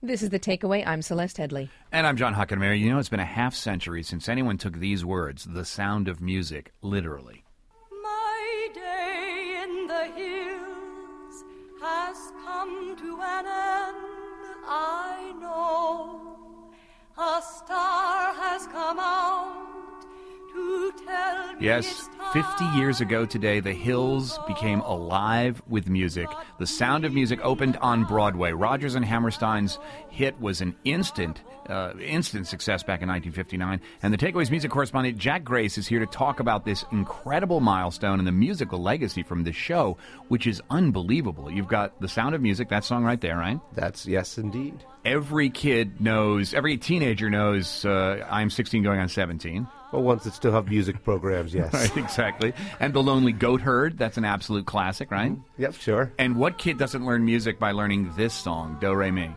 This is The Takeaway. I'm Celeste Headley. And I'm John Hockenberry. You know, it's been a half century since anyone took these words, the sound of music, literally. My day in the hills has come to an end, I know. A star has come out to tell me Yes, 50 years ago today, the Hills became alive with music. The Sound of Music opened on Broadway. Rodgers and Hammerstein's hit was an instant success back in 1959. And the Takeaway's music correspondent Jack Grace is here to talk about this incredible milestone and the musical legacy from this show, which is unbelievable. You've got The Sound of Music, that song right there, right? That's, yes, indeed. Every kid knows, every teenager knows I'm 16 going on 17. Well, ones that still have music programs, yes. Right, exactly. And The Lonely Goat Herd, that's an absolute classic, right? Yep, sure. And what kid doesn't learn music by learning this song, Do, Re, Mi?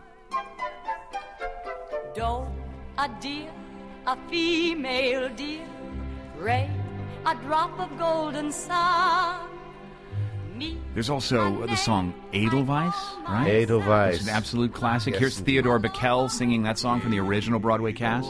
Do, a deer, a female deer, Re, a drop of golden sun. Mi, There's also the song Edelweiss, right? Edelweiss. It's an absolute classic. Yes, Here's Theodore Bickel singing that song from the original Broadway cast.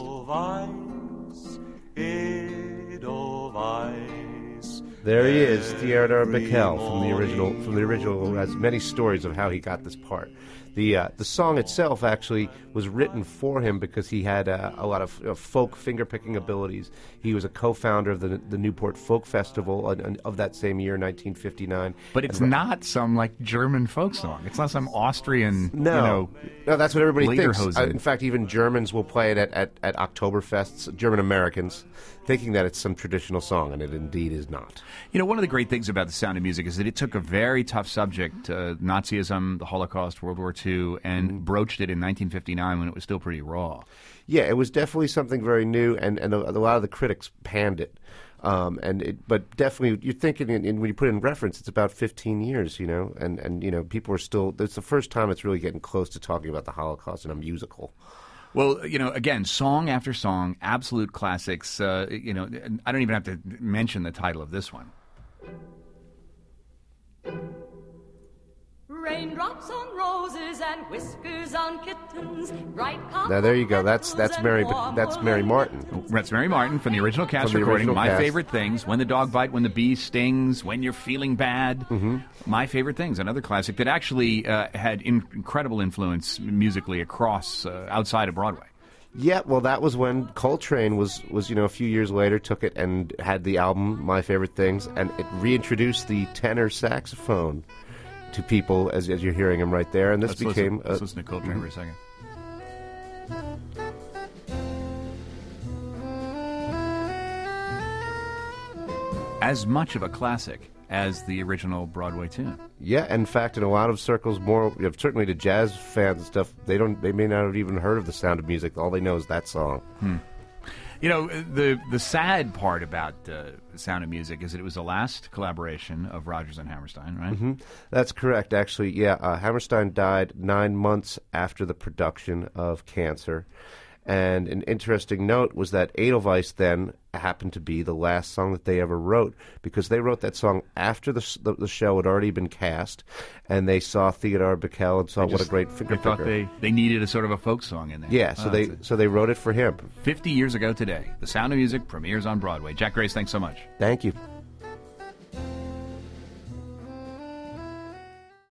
Edelweiss. There he is, Theodore Bickel from the original, who has many stories of how he got this part. The song itself actually was written for him because he had a lot of folk finger-picking abilities. He was a co-founder of the Newport Folk Festival of that same year, 1959. But it's not some, like, German folk song. It's not some Austrian, No, that's what everybody thinks. Lederhosen. In fact, even Germans will play it at Oktoberfests, German Americans, thinking that it's some traditional song, and it indeed is not. You know, one of the great things about The Sound of Music is that it took a very tough subject, Nazism, the Holocaust, World War II, and broached it in 1959 when it was still pretty raw. Yeah, it was definitely something very new, and a lot of the critics panned it. But definitely, you're thinking, when you put it in reference, it's about 15 years, you know, and you know, people are still, it's the first time it's really getting close to talking about the Holocaust in a musical. Well, you know, again, song after song, absolute classics. You know, I don't even have to mention the title of this one. Raindrops on roses and whiskers on kittens, bright cotton. Now there you go. That's Mary Martin. That's Mary Martin from the original cast From the recording. original My cast. Favorite Things, When the Dog Bite, When the Bee Stings, When You're Feeling Bad. Mm-hmm. My Favorite Things, another classic that actually had incredible influence musically across, outside of Broadway. Yeah, well, that was when Coltrane was a few years later, took it and had the album My Favorite Things, and it reintroduced the tenor saxophone to people as you're hearing him right there, and this became... Let's listen to Coltrane for a second. As much of a classic as the original Broadway tune. Yeah, in fact, in a lot of circles, certainly to jazz fans and stuff, they may not have even heard of The Sound of Music. All they know is that song. You know, the sad part about The Sound of Music is that it was the last collaboration of Rodgers and Hammerstein, right? Mm-hmm. That's correct, actually. Yeah, Hammerstein died 9 months after the production of cancer. And an interesting note was that Edelweiss then happened to be the last song that they ever wrote, because they wrote that song after the show had already been cast, and they saw Theodore Bickel and saw what a great finger picker. They thought they needed a sort of a folk song in there. Yeah, so they wrote it for him. 50 years ago today, The Sound of Music premieres on Broadway. Jack Grace, thanks so much. Thank you.